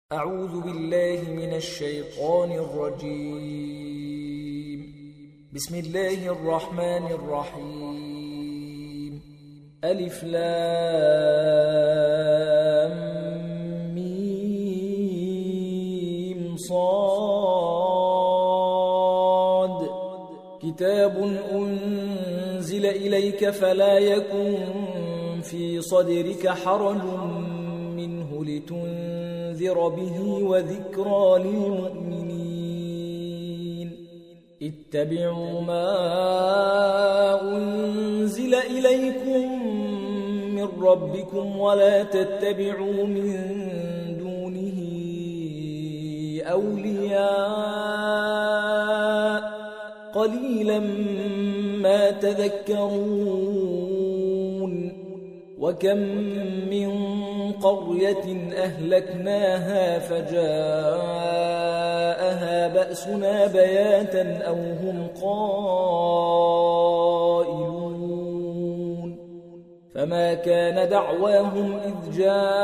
أعوذ بالله من الشيطان الرجيم. بسم الله الرحمن الرحيم. ألف لام ميم صاد. كتاب أنزل إليك فلا يكن في صدرك حرج منه لتنذر به وذكرى للمؤمنين. اتبعوا ما أنزل إليكم من ربكم ولا تتبعوا من دونه أولياء قليلا ما تذكرون. وكم من قرية أهلكناها فجاءها بأسنا بياتا أو هم قائلون. فما كان دعواهم إذ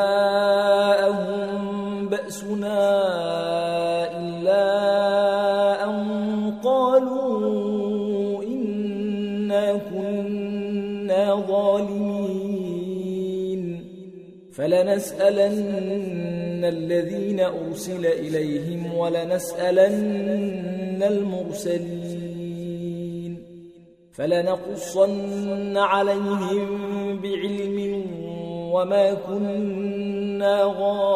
جاءهم بأسنا إلا أن قالوا إنا كنا ظالمين. فلنسألن الذين أرسل إليهم ولنسألن المرسلين. فلنقصن عليهم بعلم وما كنا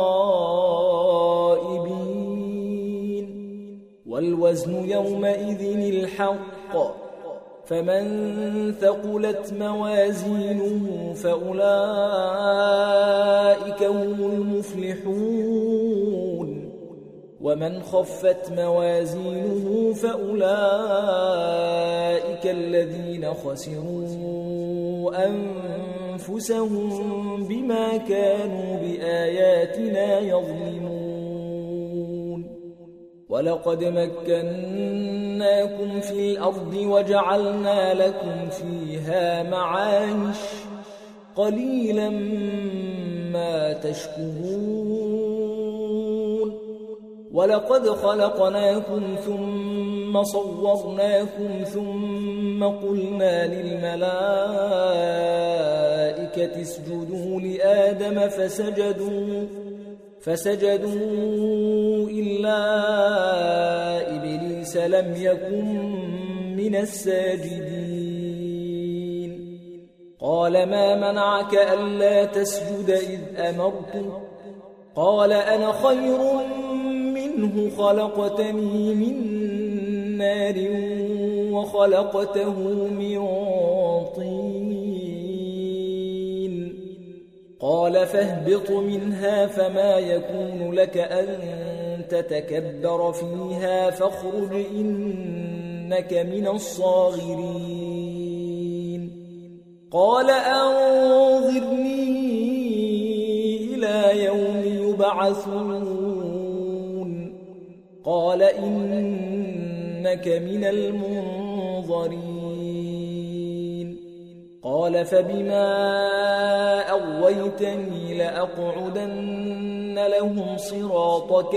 غائبين. والوزن يومئذ الحق. فمن ثقلت موازينه فأولئك هم المفلحون. ومن خفت موازينه فأولئك الذين خسروا أنفسهم بما كانوا بآياتنا يظلمون. ولقد مكناكم في الأرض وجعلنا لكم فيها معايش قليلا ما تشكرون. ولقد خلقناكم ثم صورناكم ثم قلنا للملائكة اسجدوا لآدم فسجدوا إلا إبليس لم يكن من الساجدين. قال ما منعك ألا تسجد إذ أمرتك؟ قال أنا خير منه خلقتني من نار وخلقته من طين. قال فاهبط منها فما يكون لك أن تتكبر فيها فاخرج إنك من الصاغرين. قال أنظرني إلى يوم يبعثون. قال إنك من المنظرين. قال فبما أغويتني لأقعدن لهم صراطك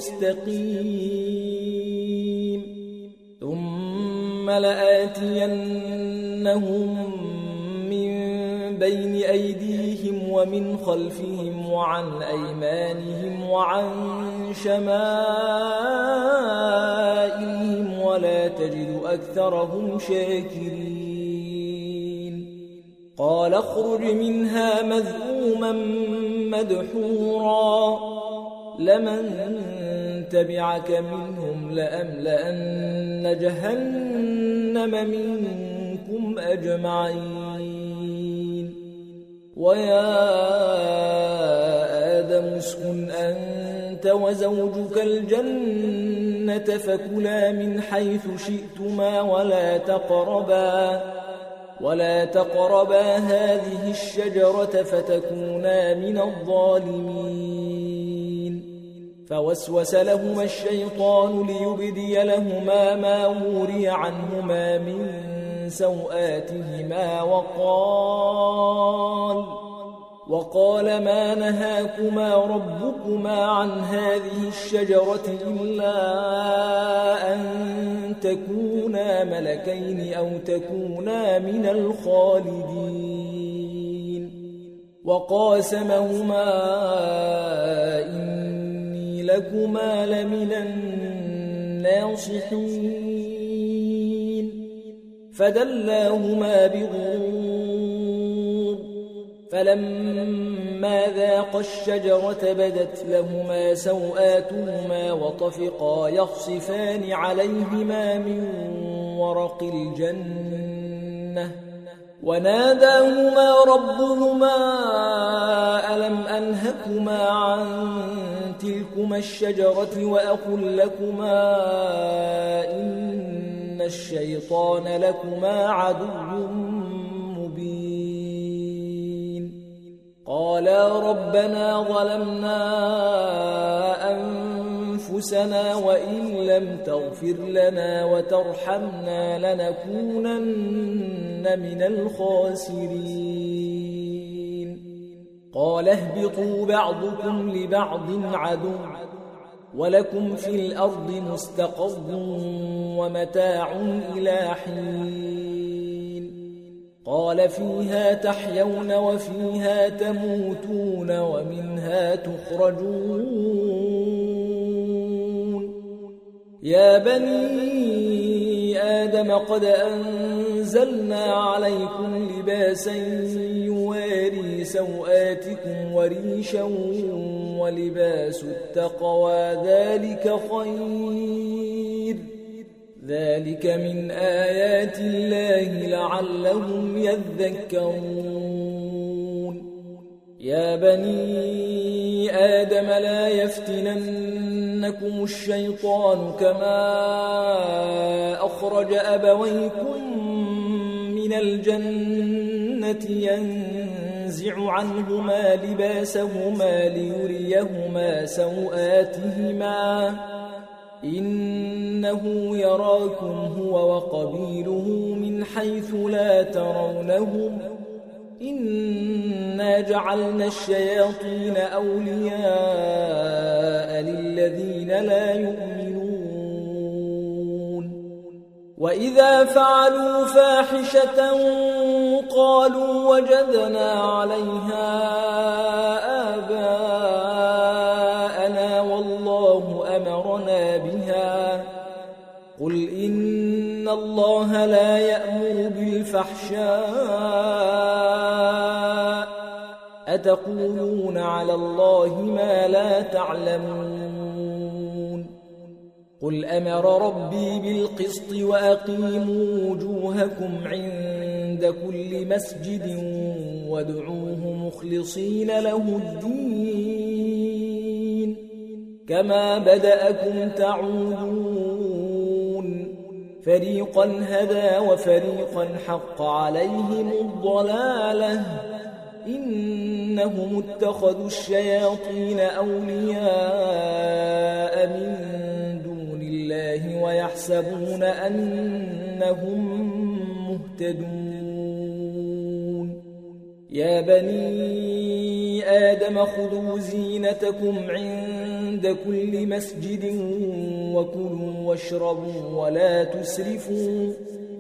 المستقيم ثم لآتينهم من بين أيديهم ومن خلفهم وعن أيمانهم وعن شمائلهم ولا تجد أكثرهم شاكرين. قال اخرج منها مذءوما مدحورا لمن تبعك منهم لأملأن جهنم منكم أجمعين. ويا آدم اسكن أنت وزوجك الجنة فكلا من حيث شئتما ولا تقربا هذه الشجرة فتكونا من الظالمين. فوسوس لهما الشيطان ليبدي لهما ما وري عنهما من سوآتهما وقال ما نهاكما ربكما عن هذه الشجرة إلا أن تكونا ملكين أو تكونا من الخالدين وقاسمهما إني لكما لمن الناصحين فدلاهما بغرور فلما ذاقا الشجرة بدت لهما سوآتهما وطفقا يخصفان عليهما من ورق الجنة وناداهما ربهما ألم أنهكما عن تلكما الشجرة وأقل لكما إن الشيطان لكما عدو مبين قالا ربنا ظلمنا أنفسنا وإن لم تغفر لنا وترحمنا لنكونن من الخاسرين قال اهبطوا بعضكم لبعض عدو ولكم في الأرض مستقر ومتاع إلى حين قال فيها تحيون وفيها تموتون ومنها تخرجون يا بني آدم قد أنزلنا عليكم لباسا يواري سوآتكم وريشا ولباس التقوى ذلك خير ذلك من آيات الله لعلهم يذكرون يا بني آدم لا يفتننكم الشيطان كما أخرج أبويكم من الجنة ينزع عنهما لباسهما ليريهما سوآتهما إنه يراكم هو وقبيله من حيث لا ترونهم إنا جعلنا الشياطين أولياء للذين لا يؤمنون وإذا فعلوا فاحشة قالوا وجدنا عليها آباءنا والله أمرنا بها قل إن الله لا يأمر بالفحشاء أتقولون على الله ما لا تعلمون قل أمر ربي بالقسط وأقيموا وجوهكم عند كل مسجد وادعوه مخلصين له الدين كما بدأكم تعودون فريقا هدى وفريقا حق عليهم الضلالة إنهم اتخذوا الشياطين أولياء من دون الله ويحسبون أنهم مهتدون يا بني آدم خذوا زينتكم عند كل مسجد وكلوا واشربوا ولا تسرفوا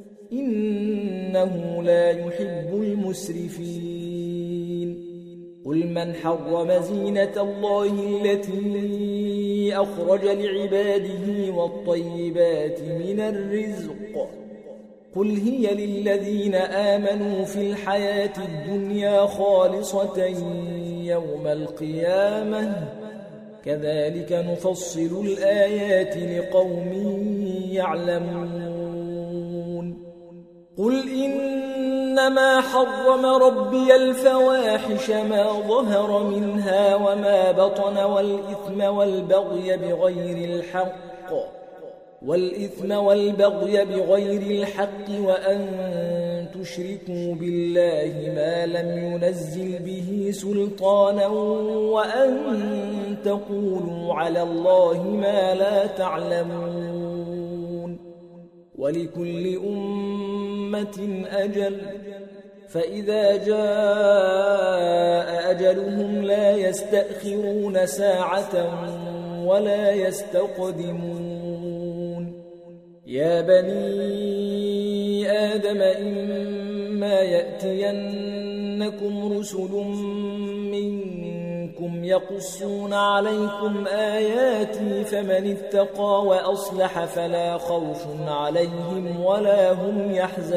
إنه لا يحب المسرفين قل من حرم زينة الله التي أخرج لعباده والطيبات من الرزق قل هي للذين آمنوا في الحياة الدنيا خالصة يوم القيامة كذلك نفصل الآيات لقوم يعلمون قل إنما حرم ربي الفواحش ما ظهر منها وما بطن والإثم والبغي بغير الحق وأن تشركوا بالله ما لم ينزل به سلطانا وأن تقولوا على الله ما لا تعلمون ولكل أمة أجل فإذا جاء أجلهم لا يستأخرون ساعة ولا يستقدمون يا بني آدم إما يأتينكم رسل منكم يقصون عليكم آياتي فمن اتقى وأصلح فلا خوف عليهم ولا هم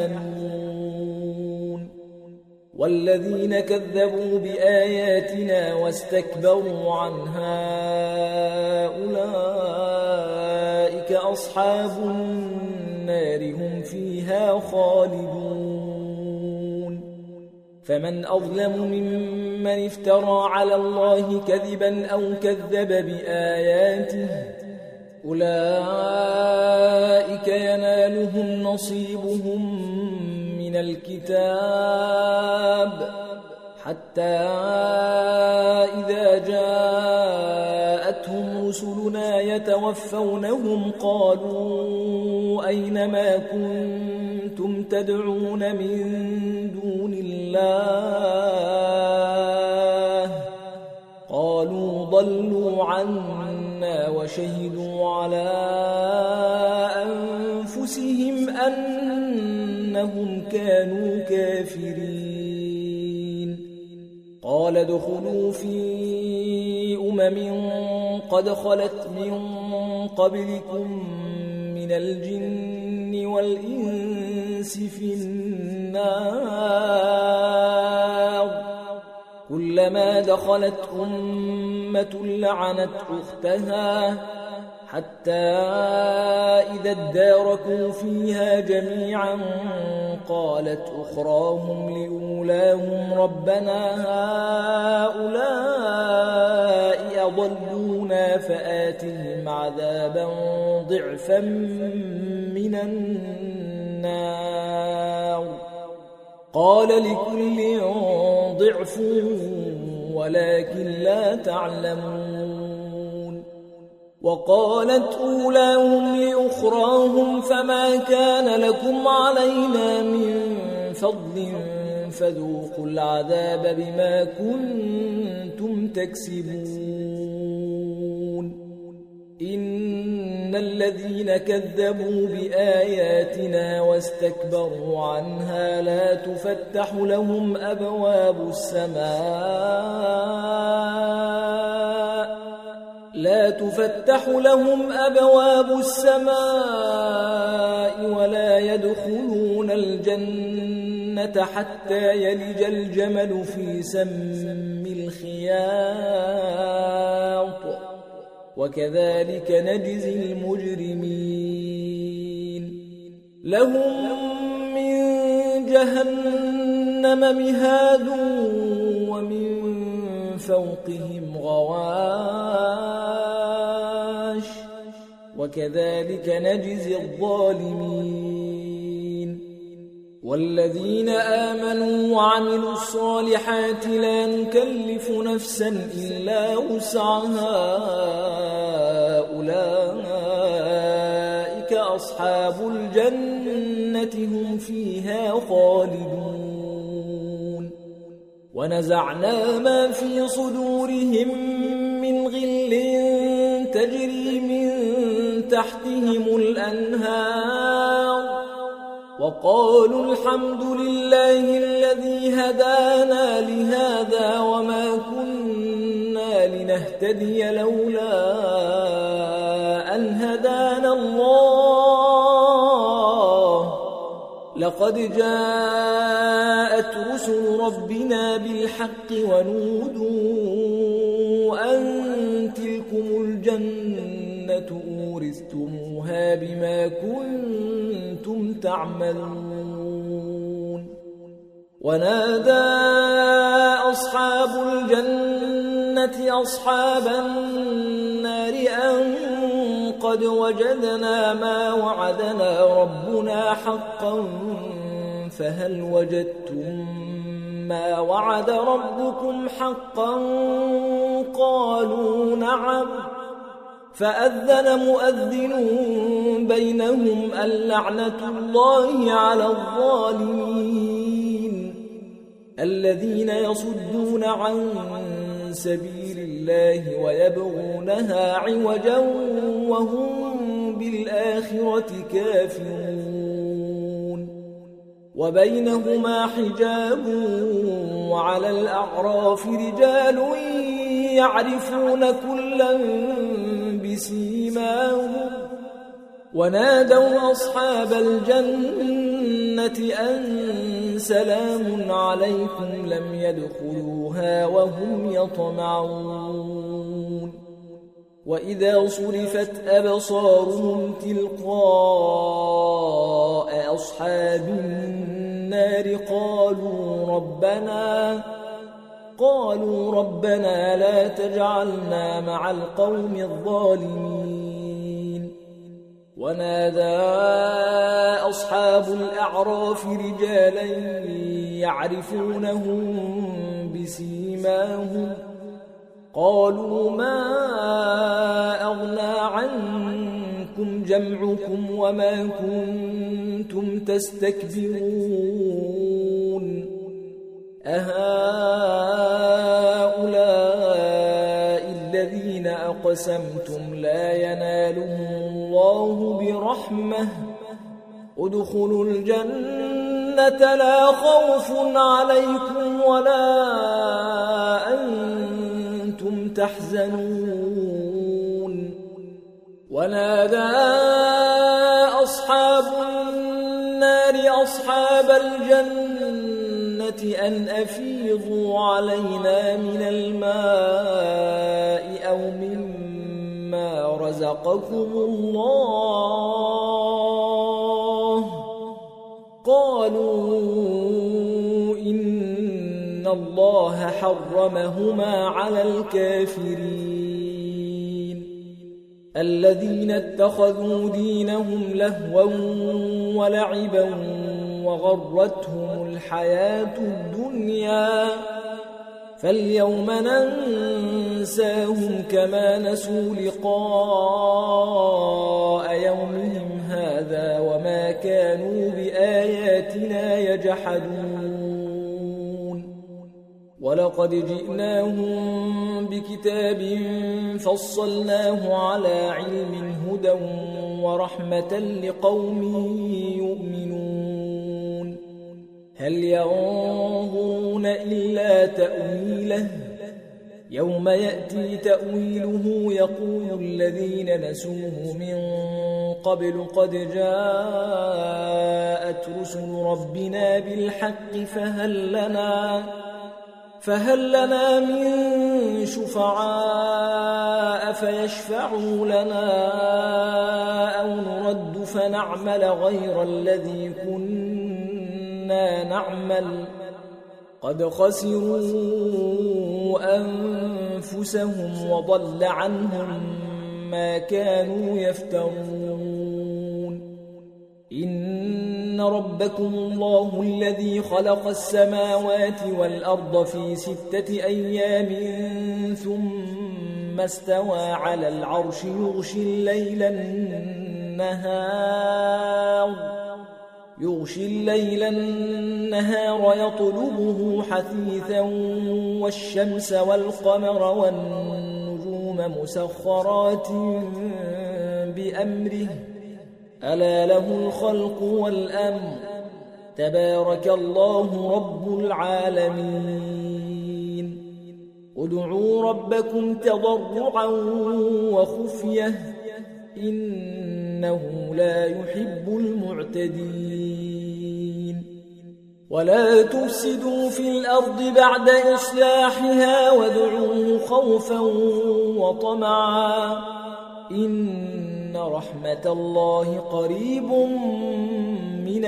يحزنون والذين كذبوا بآياتنا واستكبروا عنها أولئك أصحاب النار هم فيها خالدون فمن أظلم ممن افترى على الله كذبا أو كذب بآياته أولئك ينالهم نصيبهم من الكتاب حتى إذا جاءتهم رسلنا يتوفونهم قالوا أين ما كنتم تدعون من دون الله قالوا ضلوا عنا وشهدوا على أنفسهم أنهم كانوا كافرين قال ادخلوا في قد خلت من قبلكم من الجن والإنس في النار كلما دخلت أمة لعنت أختها حتى إذا اداركوا فيها جميعا قالت أخراهم لأولاهم ربنا هؤلاء أضلونا فآتهم عذابا ضعفا من النار قال لكل ضعف ولكن لا تعلمون وقالت أولاهم لأخراهم فما كان لكم علينا من فضل فذوقوا العذاب بما كنتم تكسبون إن الذين كذبوا بآياتنا واستكبروا عنها لا تفتح لهم أبواب السماء ولا يدخلون الجنة حتى يلج الجمل في سم الخياط وكذلك نجزي المجرمين لهم من جهنم مهاد ومن فوقهم غواش وكذلك نجزي الظالمين والذين آمنوا وعملوا الصالحات لا نكلف نفسا إلا وسعها أولئك أصحاب الجنة هم فيها خالدون ونزعنا ما في صدورهم من غل تجري من تحتهم الأنهار وقالوا الحمد لله الذي هدانا لهذا وما كنا لنهتدي لولا أن هدانا الله لقد جاءت رسل ربنا بالحق ونودوا أن تلكم الجنة أورثتموها بما كنتم تعملون ونادى أصحاب الجنة أصحاب النار أن قد وجدنا ما وعدنا ربنا حقا فهل وجدتم ما وعد ربكم حقا قالوا نعم فأذن مؤذن بينهم اللعنة الله على الظالمين الذين يصدون عن سبيل الله ويبغونها عوجا وهم بالآخرة كافرون وبينهما حجاب وعلى الأعراف رجال يعرفون كلا بسيماهم ونادوا أصحاب الجنة أن سلام عليكم لم يدخلوها وهم يطمعون وإذا صرفت أبصارهم تلقاء أصحاب النار قالوا ربنا لا تجعلنا مع القوم الظالمين ونادى أصحاب الأعراف رجالا يعرفونهم بسيماهم قالوا ما أغنى عنكم جمعكم وما كنتم تستكبرون أهؤلاء الذين أقسمتم لا ينالهم الله برحمة ادخلوا الجنة لا خوف عليكم ولا أنتم تحزنون ونادى أصحاب النار أصحاب الجنة أن أفيضوا علينا من الماء أو مما رزقكم الله قالوا إن الله حرمهما على الكافرين الذين اتخذوا دينهم لهوا ولعبا وغرتهم الحياة الدنيا فاليوم ننساهم كما نسوا لقاء يومهم هذا وما كانوا بآياتنا يجحدون ولقد جئناهم بكتاب فصلناه على علم هدى ورحمة لقوم يؤمنون هل ينظرون إلا تأويله يوم يأتي تأويله يقول الذين نسوه من قبل قد جاءت رسل ربنا بالحق فهل لنا من شفعاء فيشفعوا لنا أو نرد فنعمل غير الذي كنا نعمل قد خسروا أنفسهم وضل عنهم ما كانوا يفترون إن ربكم الله الذي خلق السماوات والأرض في 6 أيام ثم استوى على العرش يغشي الليل النهار يطلبه حثيثا والشمس والقمر والنجوم مسخرات بأمره ألا له الخلق والأمر تبارك الله رب العالمين ادعوا ربكم تضرعا وخفية إنه لا يحب المعتدين ولا تفسدوا في الأرض بعد إصلاحها وادعوه خوفا وطمعا إن رحمة الله قريب من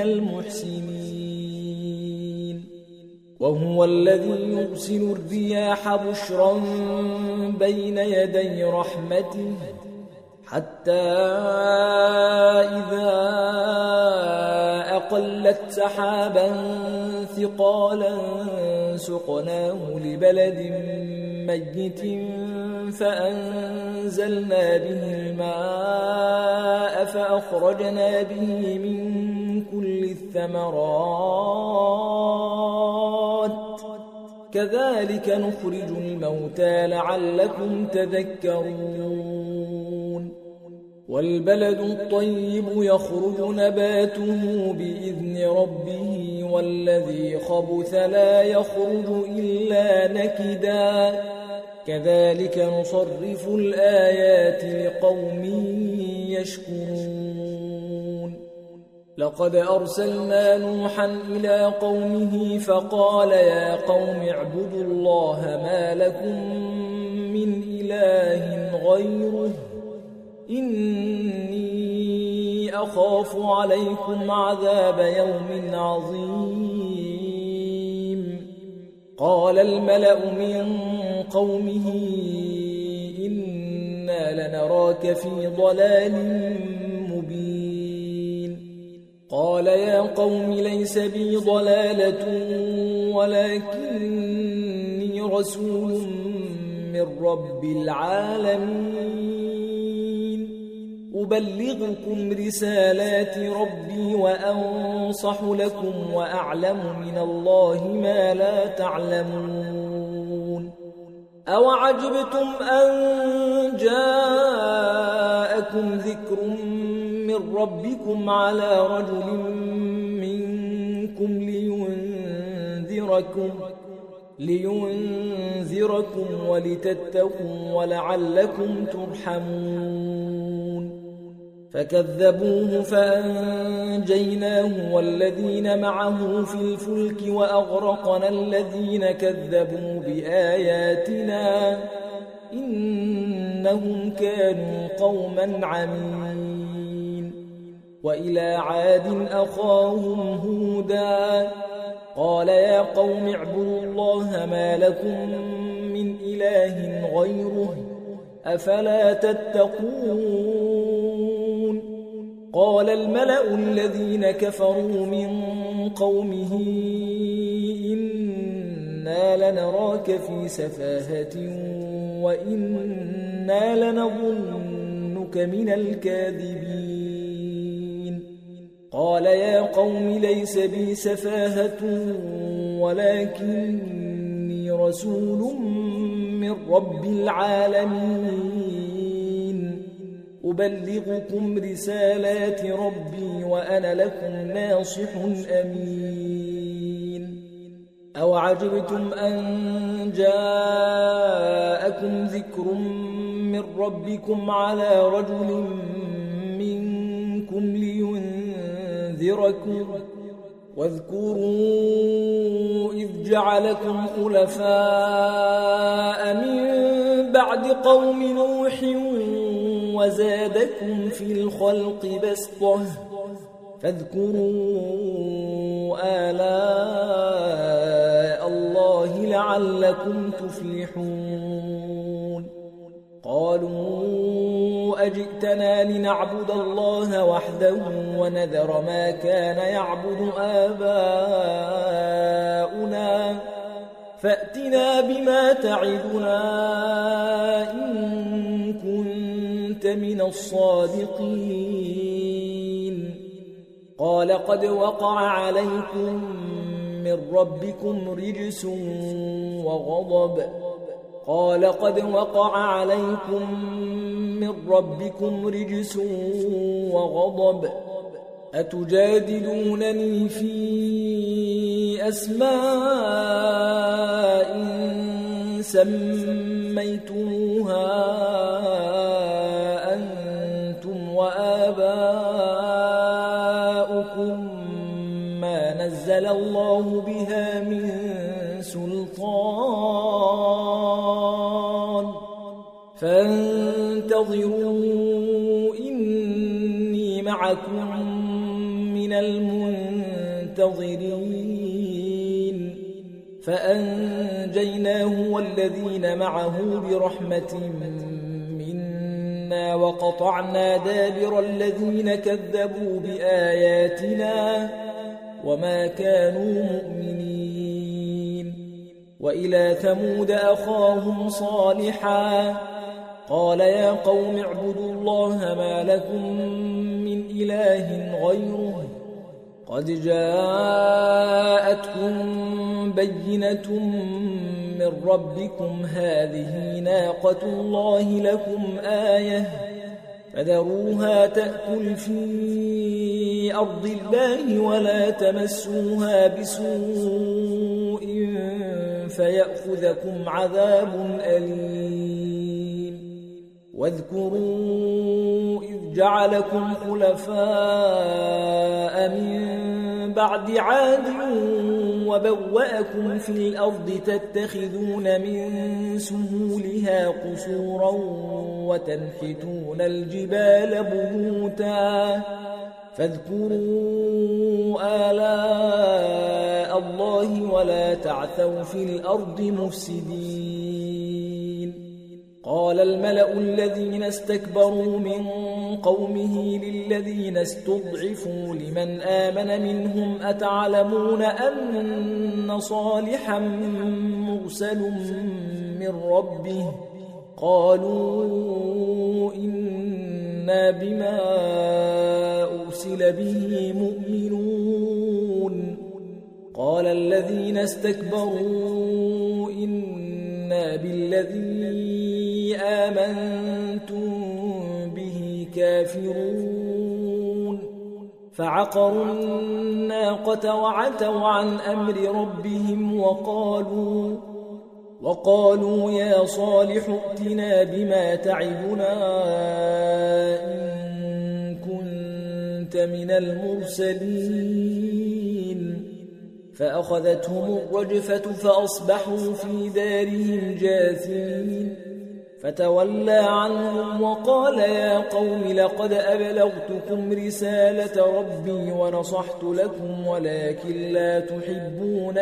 المحسنين وهو الذي يرسل الرياح بشرا بين يدي رحمته حتى إذا أقلت سحابا ثقالا سقناه لبلد ميت فأنزلنا به الماء فأخرجنا به من كل الثمرات كذلك نخرج الموتى لعلكم تذكرون والبلد الطيب يخرج نباته بإذن ربه والذي خبث لا يخرج إلا نكدا كذلك نصرف الآيات لقوم يشكرون لقد أرسلنا نوحا إلى قومه فقال يا قوم اعبدوا الله ما لكم من إله غيره إني أخاف عليكم عذاب يوم عظيم قال الملأ من قومه إنا لنراك في ضلال مبين قال يا قوم ليس بي ضلالة ولكني رسول من رب العالمين أبلغكم رسالات ربي وأنصح لكم وأعلم من الله ما لا تعلمون أوعجبتم أن جاءكم ذكر من ربكم على رجل منكم لينذركم ولتتقوا ولعلكم ترحمون فكذبوه فأنجيناه والذين معه في الفلك وأغرقنا الذين كذبوا بآياتنا إنهم كانوا قوما عمين وإلى عاد أخاهم هودا قال يا قوم اعبدوا الله ما لكم من إله غيره أفلا تتقون قال الملأ الذين كفروا من قومه إنا لنراك في سفاهة وإنا لنظنك من الكاذبين قال يا قوم ليس بي سفاهة ولكني رسول من رب العالمين أبلغكم رسالات ربي وأنا لكم ناصح أمين أوعجبتم أن جاءكم ذكر من ربكم على رجل منكم لينذركم واذكروا إذ جعلكم خلفاء من بعد قوم نوح وزادكم في الخلق بسطة فاذكروا آلاء الله لعلكم تفلحون قالوا أجئتنا لنعبد الله وحده ونذر ما كان يعبد آباؤنا فأتنا بما تعدنا إن كنت من الصادقين قال قد وقع عليكم من ربكم رجس وغضب أتجادلونني في أسماء سميتموها أنتم وآباؤكم ما نزل الله بها من سلطان فانتظروا إني معكم من المنتظرين فأنجيناه والذين معه برحمة منا وقطعنا دابر الذين كذبوا بآياتنا وما كانوا مؤمنين وإلى ثمود أخاهم صالحا قال يا قوم اعبدوا الله ما لكم من إله غيره قد جاءتكم بينة من ربكم هذه ناقة الله لكم آية فذروها تأكل في أرض الله ولا تمسوها بسوء فيأخذكم عذاب أليم واذكروا إذ جعلكم خلفاء من بعد عاد وبوأكم في الأرض تتخذون من سهولها قصورا وتنحتون الجبال بيوتا فاذكروا آلاء الله ولا تعثوا في الأرض مفسدين قال الملأ الذين استكبروا من قومه للذين استضعفوا لمن آمن منهم أتعلمون أن صالحا مرسل من ربه قالوا إنا بما أرسل به مؤمنون قال الذين استكبروا إنا بالذي آمنتم به كافرون فعقروا الناقة وعتوا عن أمر ربهم وقالوا يا صالح ائتنا بما تعدنا إن كنت من المرسلين فأخذتهم الرجفة فأصبحوا في دارهم جاثمين فتولى عنهم وقال يا قوم لقد أبلغتكم رسالة ربي ونصحت لكم ولكن لا تحبون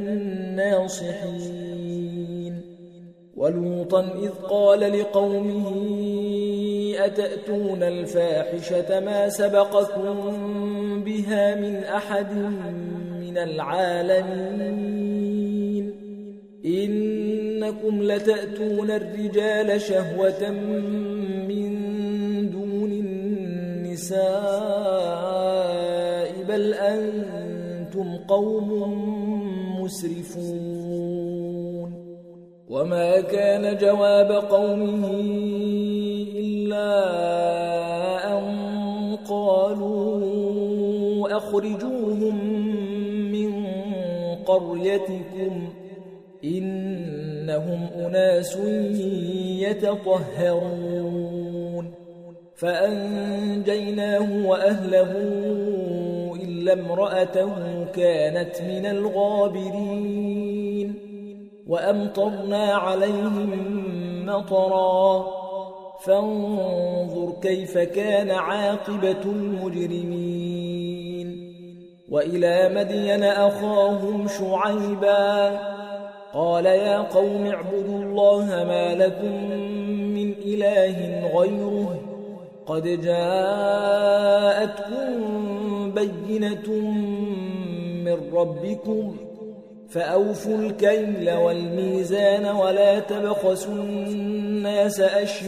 الناصحين ولوطا إذ قال لقومه أتأتون الفاحشة ما سبقكم بها من أحد من العالمين إنكم لتأتون الرجال شهوة من دون النساء بل أنتم قوم مسرفون وما كان جواب قومه إلا أن قالوا أخرجوهم من قريتكم إنهم أناس يتطهرون فأنجيناه وأهله إلا امرأته كانت من الغابرين وأمطرنا عليهم مطرا فانظر كيف كان عاقبة المجرمين وإلى مدين أخاهم شعيبا قال يا قوم اعبدوا الله ما لكم من إله غيره قد جاءتكم بينة من ربكم فأوفوا الكيل والميزان ولا تبخسوا الناس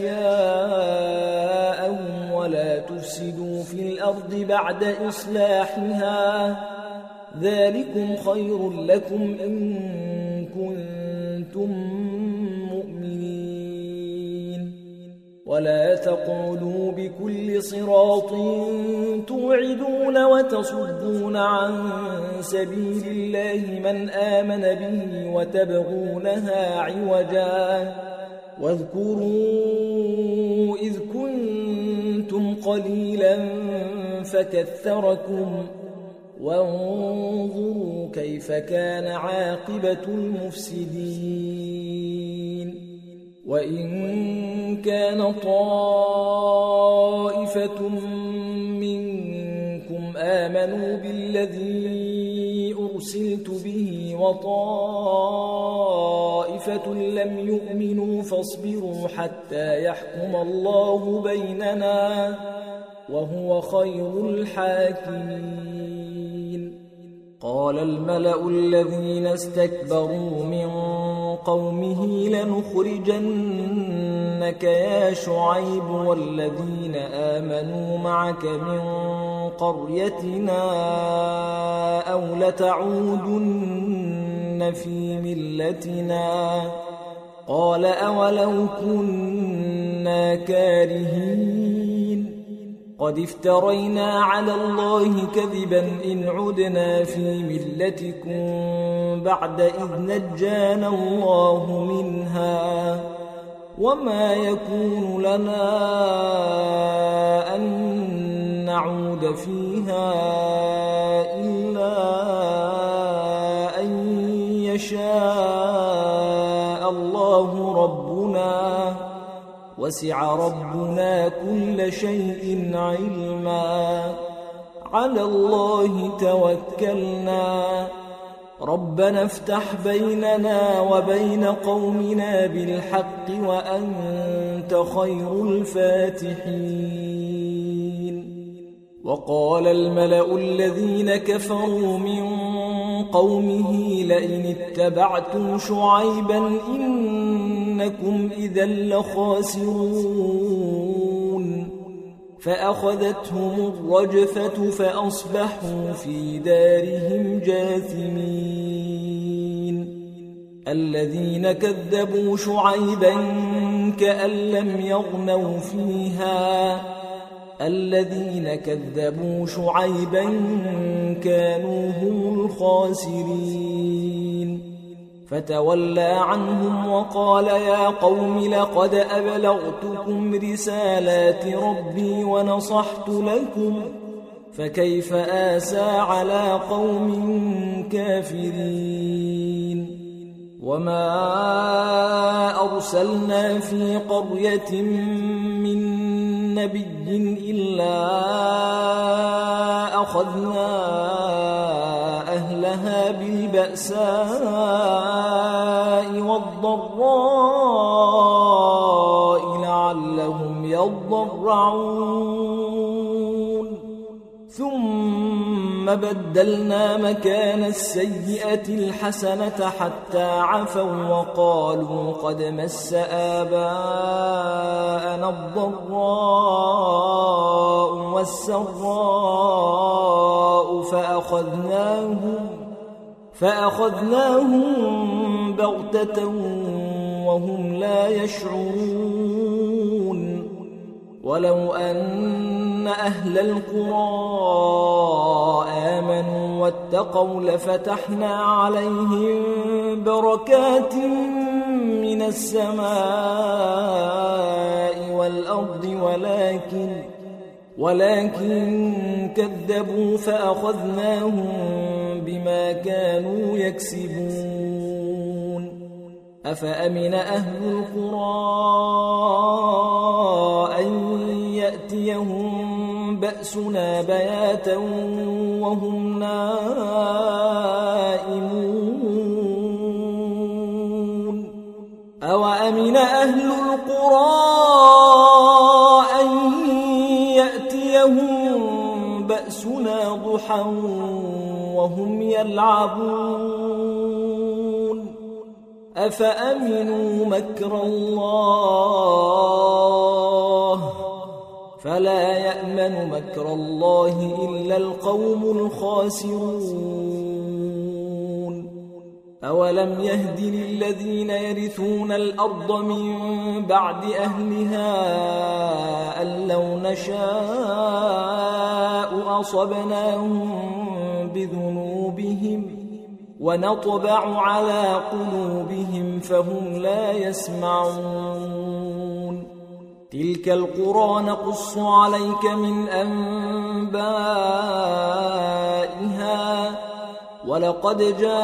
أشياءهم ولا تفسدوا في الأرض بعد إصلاحها ذلكم خير لكم إن كنتم مؤمنين ولا تقعدوا بكل صراط توعدون وتصدون عن سبيل الله من آمن به وتبغونها عوجا واذكروا إذ كنتم قليلا فكثركم وانظروا كيف كان عاقبة المفسدين وإن كان طائفة منكم آمنوا بالذي أرسلت به وطائفة لم يؤمنوا فاصبروا حتى يحكم الله بيننا وهو خير الحاكمين قال الملأ الذين استكبروا من قومه لنخرجن لنخرجنك يا شعيب والذين آمنوا معك من قريتنا أو لتعودن في ملتنا قال أولو كنا كارهين قد افترينا على الله كذبا إن عدنا في ملتكم بعد إذ نجانا الله منها وما يكون لنا أن نعود فيها إلا أن يشاء الله ربنا وسع ربنا كل شيء علما على الله توكلنا ربنا افتح بيننا وبين قومنا بالحق وأنت خير الفاتحين وقال الملأ الذين كفروا من قومه لئن اتبعتم شعيبا إنكم إذا لخاسرون فأخذتهم الرجفة فأصبحوا في دارهم جاثمين الذين كذبوا شعيبا كأن لم يغنوا فيها الذين كذبوا شعيبا كانوا هم الخاسرين فتولى عنهم وقال يا قوم لقد أبلغتكم رسالات ربي ونصحت لكم فكيف آسى على قوم كافرين وما أرسلنا في قرية من نبي إلا أخذنا أهلها بالبأساء والضراء لعلهم يضرعون ثم بدلنا مكان السيئة الحسنة حتى عفوا وقالوا قد مس آباءنا الضراء والسراء فأخذناهم بغتة وهم لا يشعرون ولو أن أهل القرى آمنوا واتقوا لفتحنا عليهم بركات من السماء والأرض ولكن كذبوا فأخذناهم بما كانوا يكسبون أفأمن أهل القرى أن يأتيهم بأسنا بياتا وهم نائمون أوأمن أهل القرى أن يأتيهم بأسنا ضحى وهم يلعبون أفأمنوا مكر الله فلا يأمن مكر الله إلا القوم الخاسرون أولم يهد للذين يرثون الأرض من بعد أهلها أن لو نشاء أصبناهم بذنوبهم ونطبع على قلوبهم فهم لا يسمعون تلك القرى نقص عليك من أنبائها ولقد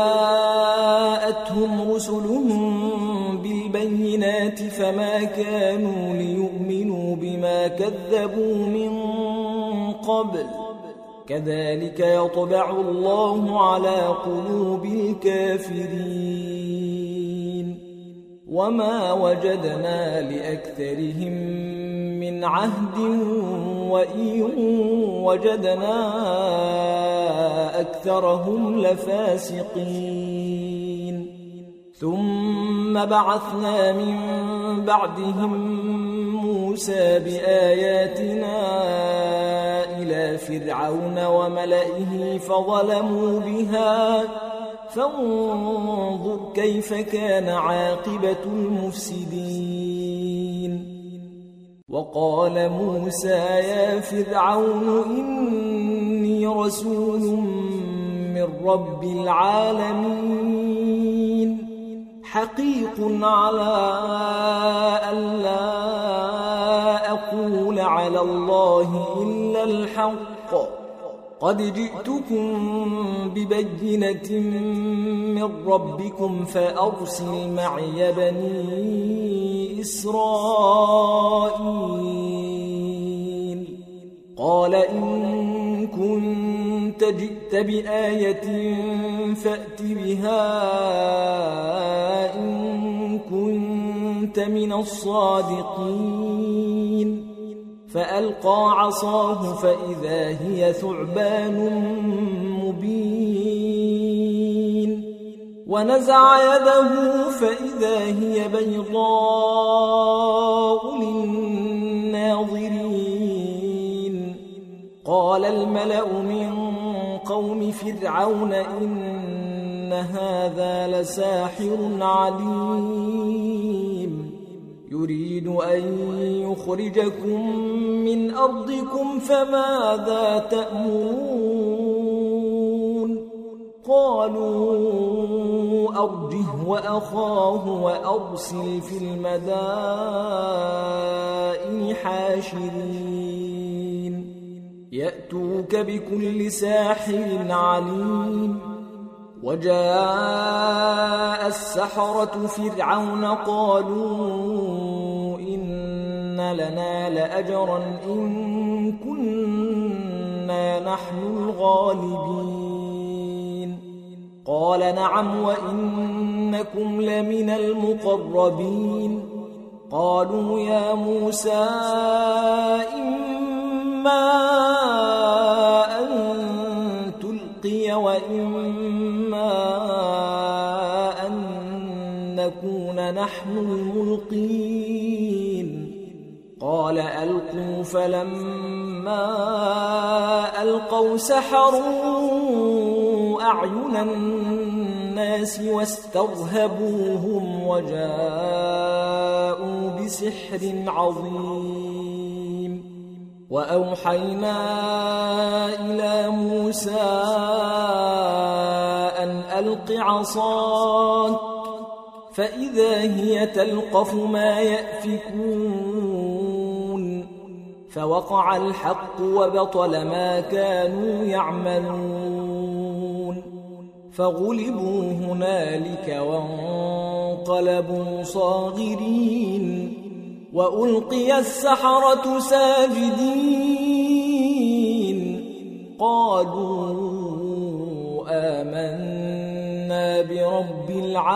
جاءتهم رسلهم بالبينات فما كانوا ليؤمنوا بما كذبوا من قبل كذلك يطبع الله على قلوب الكافرين وما وجدنا لأكثرهم من عهد وإن وجدنا أكثرهم لفاسقين ثم بعثنا من بعدهم موسى بآياتنا إلى فرعون وملئه فظلموا بها فانظر كيف كان عاقبة المفسدين. وقال موسى يا فرعون إني رسول من رب العالمين حقيق على ألا أقول على الله إلا الحق قد جئتكم ببينة من ربكم فأرسل معي بني إسرائيل. قال إن كنت جئت بآية فأت بها إن كنت من الصادقين. فألقى عصاه فإذا هي ثعبان مبين ونزع يده فإذا هي بيضاء للناظرين. قال الملأ من قوم فرعون إن هذا لساحر عليم يريد أن يخرجكم من أرضكم فماذا تأمرون؟ قالوا أرجه وأخاه وأرسل في المدائن حاشرين يأتوك بكل ساحر عليم. وجاء السحرة فرعون قالوا إن لنا لأجرا إن كنا نحن الغالبين. قال نعم وإنكم لمن المقربين. قالوا يا موسى إما أن تلقي وإما أن نكون نحن الملقين. قال ألقوا فلما ألقوا سحروا أعين الناس واسترهبوهم وجاءوا بسحر عظيم. وأوحينا إلى موسى أن ألق عصاك فإذا هي تلقف ما يأفكون. فوقع الحق وبطل ما كانوا يعملون. فغلبوا هنالك وانقلبوا صاغرين وألقي السحرة ساجدين. قالوا آمنا برب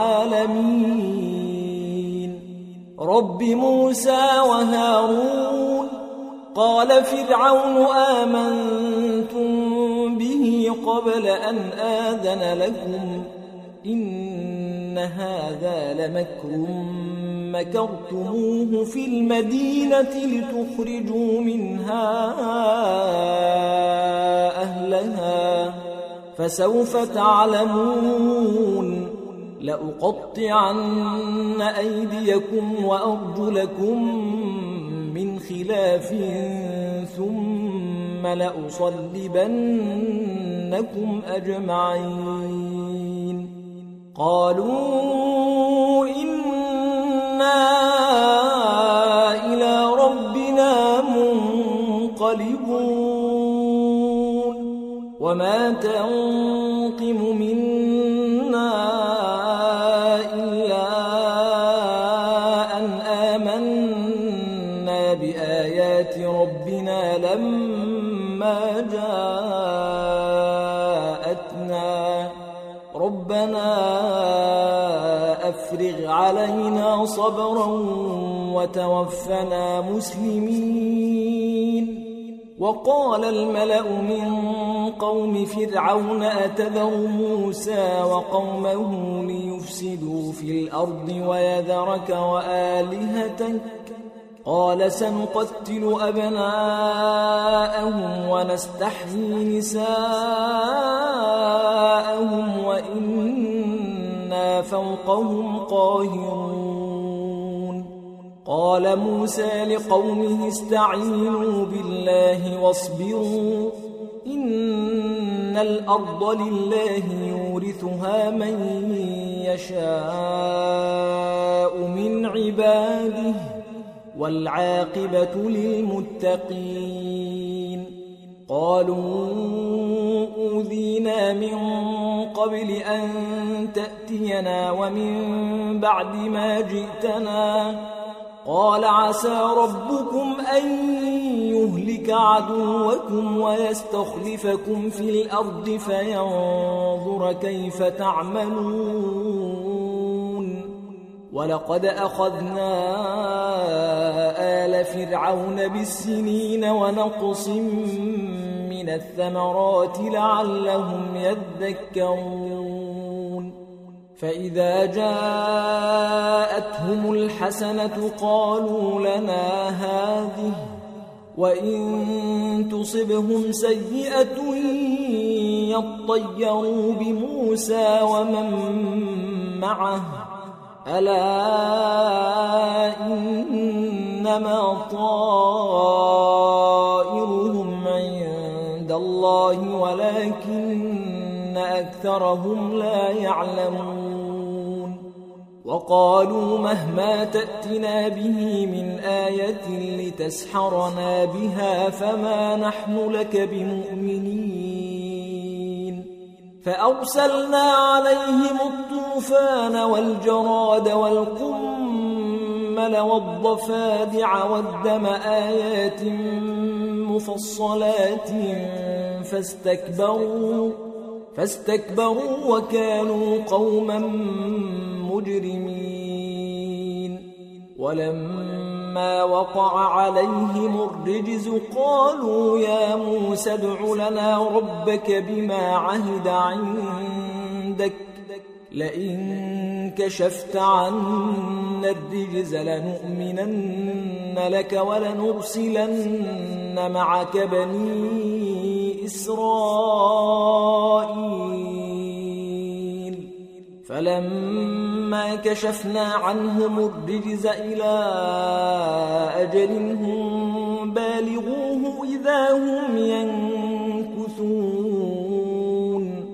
العالمين رب موسى وهارون. قال فرعون آمنتم به قبل أن آذن لكم إن هذا لمكر مكرتموه في المدينة لتخرجوا منها أهلها فسوف تعلمون. لأقطعن أيديكم وأرجلكم من خلاف ثم لأصلبنكم أجمعين. قالوا إنا إلى ربنا منقلبون. وما تنقم منا إلا أن آمنا بآيات ربنا لما جاءتنا ربنا أفرغ علينا صبرا وتوفنا مسلمين. وقال الملأ من قوم فرعون أتذر موسى وقومه ليفسدوا في الأرض ويذرك وآلهتك قال سنقتل أبناءهم ونستحيي نساءهم وإنا فوقهم قاهرون قال موسى لقومه استعينوا بالله واصبروا إن الأرض لله يورثها من يشاء من عباده والعاقبة للمتقين قالوا أوذينا من قبل أن تأتينا ومن بعد ما جئتنا قال عسى ربكم أن يهلك عدوكم ويستخلفكم في الأرض فينظر كيف تعملون ولقد أخذنا آل فرعون بالسنين ونقص من الثمرات لعلهم يذكرون فإذا جاءتهم الحسنة قالوا لنا هذه وإن تصبهم سيئة يطيروا بموسى ومن معه ألا إنما طائرهم عند الله ولكن أكثرهم لا يعلمون وقالوا مهما تأتنا به من آية لتسحرنا بها فما نحن لك بمؤمنين فأرسلنا عليهم الطوفان والجراد والقمل والضفادع والدم آيات مفصلات فاستكبروا وكانوا قوما مجرمين ولما وقع عليهم الرجز قالوا يا موسى ادع لنا ربك بما عهد عندك لئن كشفت عنا الرجز لنؤمنن لك ولنرسلن معك بني إسرائيل فلما كشفنا عنهم الرجز إلى أجل هم بالغوه إذا هم ينكثون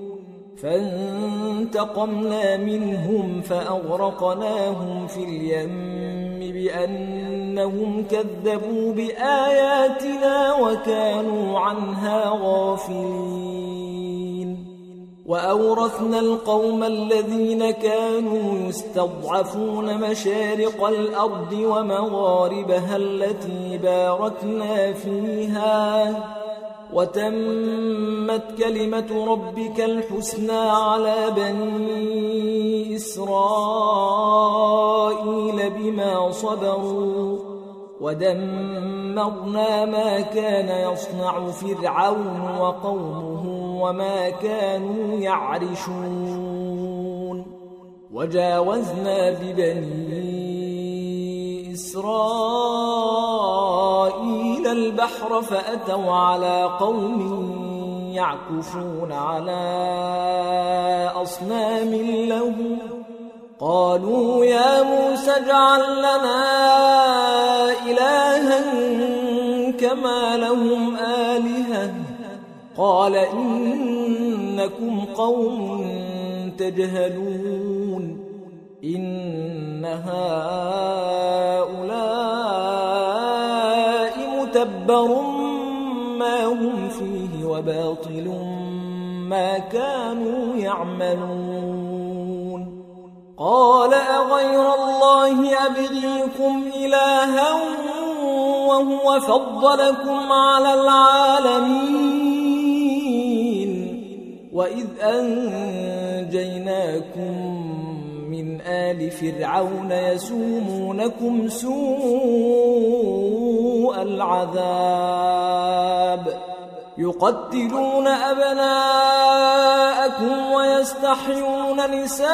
فانتقمنا منهم فأغرقناهم في اليم بأنهم كذبوا بآياتنا وكانوا عنها غافلين وأورثنا القوم الذين كانوا يستضعفون مشارق الأرض ومغاربها التي باركنا فيها وتمت كلمة ربك الحسنى على بني إسرائيل بما صبروا ودمرنا ما كان يصنع فرعون وقومه وما كانوا يعرشون وجاوزنا ببني إسرائيل البحر فأتوا على قوم يعكفون على أصنام لهم قالوا يا موسى اجعل لنا إلها كما لهم آلهة قال إنكم قوم تجهلون إن هؤلاء متبر ما هم فيه وباطل ما كانوا يعملون قال أغير الله أبغيكم إلها وهو فضلكم على العالمين وإذ أنجيناكم من آل فرعون يسومونكم سوء العذاب يقتلون أبناءكم ويستحيون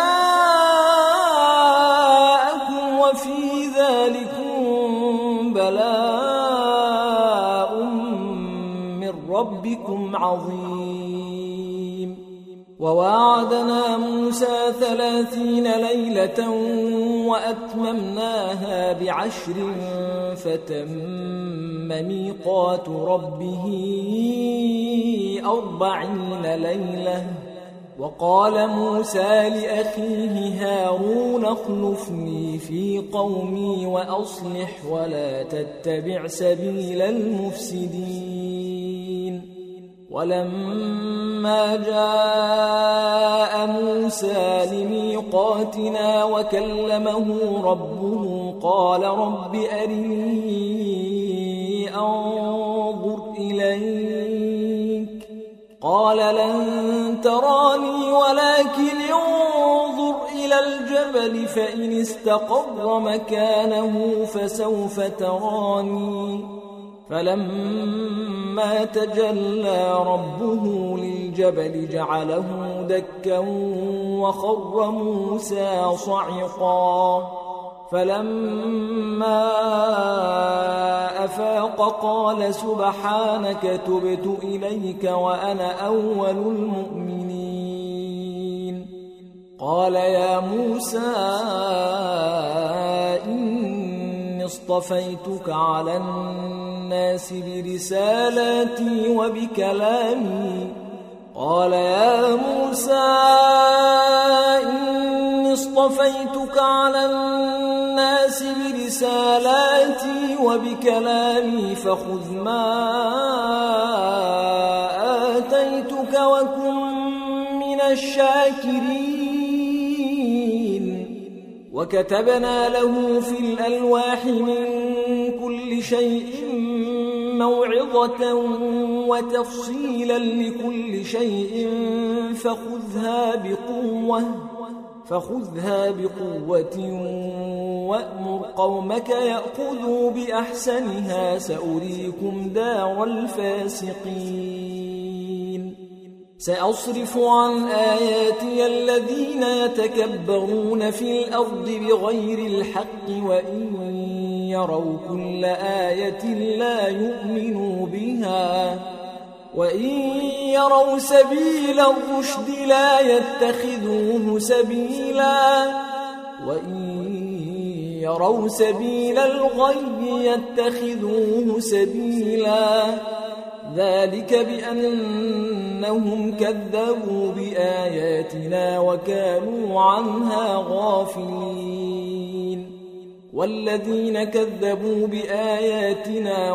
نساءكم وفي ذلكم بلاء من ربكم عظيم. وواعدنا موسى 30 ليلة وأتممناها ب10 فتم ميقات ربه 40 ليلة. وقال موسى لأخيه هارون اخلفني في قومي وأصلح ولا تتبع سبيل المفسدين. ولما جاء موسى لميقاتنا وكلمه ربه قال رب أرني أنظر إليك قال لن تراني ولكن انظر إلى الجبل فإن استقر مكانه فسوف تراني. فلما تجلى ربه للجبل جعله دكا وخر موسى صعقا. فلما أفاق قال سبحانك تبت إليك وأنا أول المؤمنين. قال يا موسى إني اصطفيتك على الناس برسالاتي وبكلامي. قال يا موسى إني اصطفيتك على الناس برسالاتي وبكلامي فخذ ما آتيتك وكن من الشاكرين. وكتبنا له في الألواح من كل شيء موعظة وتفصيلا لكل شيء فخذها بقوة وأمر قومك يأخذوا بأحسنها سأريكم دار الفاسقين. سأصرف عن آياتي الذين يتكبرون في الأرض بغير الحق وإن يروا كل آية لا يؤمنوا بها وإن يروا سبيل الرشد لا يتخذوه سبيلا وإن يروا سبيل الغي يتخذوه سبيلا. ذلك بأنهم كذبوا بآياتنا وكانوا عنها غافلين. والذين كذبوا بآياتنا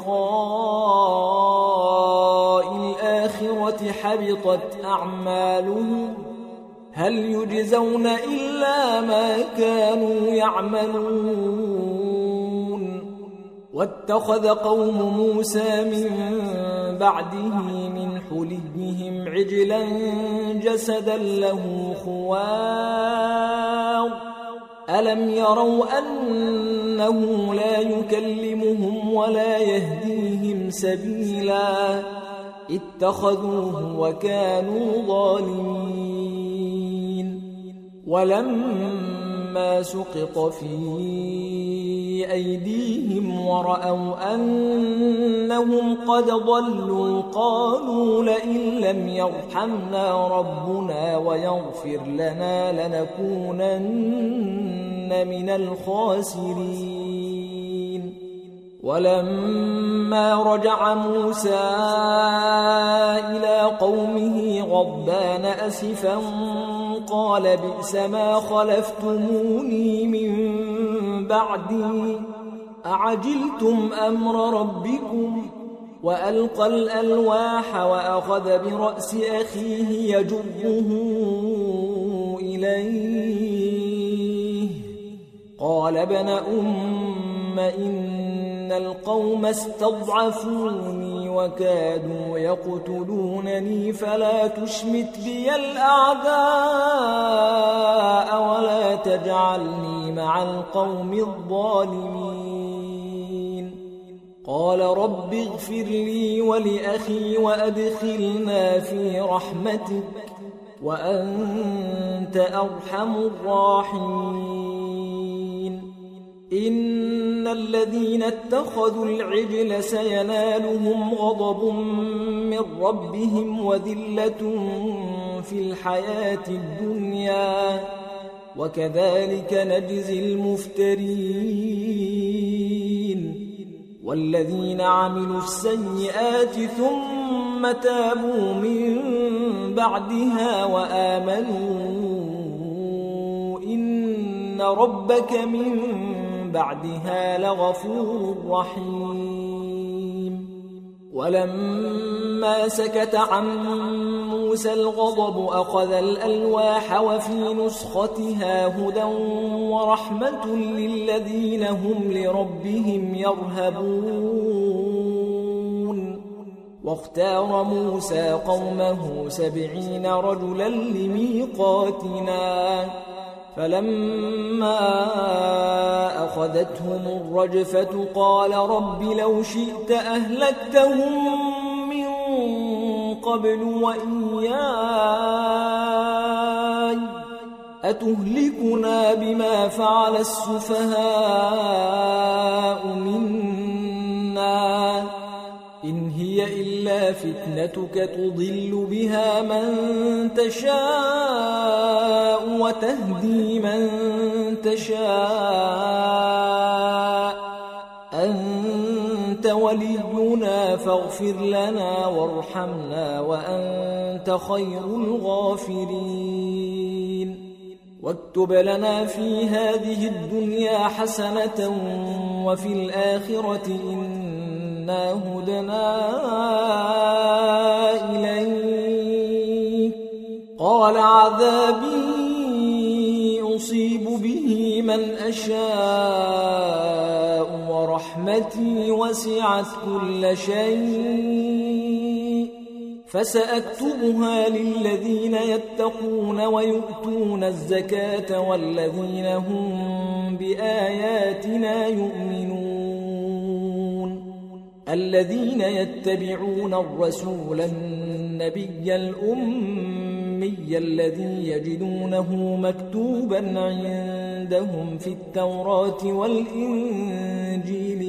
ولقاء الآخرة حبطت أعمالهم هل يجزون إلا ما كانوا يعملون. واتخذ قوم موسى من بعده من حليهم عجلا جسدا له خوار ألم يروا أنه لا يكلمهم ولا يهديهم سبيلا اتخذوه وكانوا ظالمين. ولما سقط في أيديهم ورأوا أنهم قد ضلوا قالوا لئن لم يرحمنا ربنا ويغفر لنا لنكونن من الخاسرين. ولما رجع موسى إلى قومه غضبان أسفا قال بئس ما خلفتموني من بعدي أعجلتم أمر ربكم. وألقى الألواح وأخذ برأس أخيه يجره إليه قال ابن أم إن القوم استضعفوني وكادوا يقتلونني فلا تشمت بي الأعداء ولا تجعلني مع القوم الظالمين. قال رب اغفر لي ولأخي وأدخلنا في رحمتك وأنت أرحم الراحمين إن الذين اتخذوا العجل سينالهم غضب من ربهم وذلة في الحياة الدنيا وكذلك نجزي المفترين والذين عملوا السيئات ثم تابوا من بعدها وآمنوا إن ربك من بعدها لغفور رحيم ولما سكت عن موسى الغضب أخذ الألواح وفي نسختها هدى ورحمة للذين هم لربهم يرهبون واختار موسى قومه 70 رجلا لميقاتنا فلما أخذتهم الرجفة قال رب لو شئت أهلكتهم من قبل وإياي أتهلكنا بما فعل السفهاء منا إن هي إلا فتنتك تضل بها من تشاء وتهدي من تشاء أنت ولينا فاغفر لنا وارحمنا وأنت خير الغافرين واكتب لنا في هذه الدنيا حسنة وفي الآخرة إنا هدنا إليك قال عذابي أصيب به من أشاء ورحمتي وسعت كل شيء فسأكتبها للذين يتقون ويؤتون الزكاة والذين هم بآياتنا يؤمنون الذين يتبعون الرسول النبي الأمي الذي يجدونه مكتوبا عندهم في التوراة والإنجيل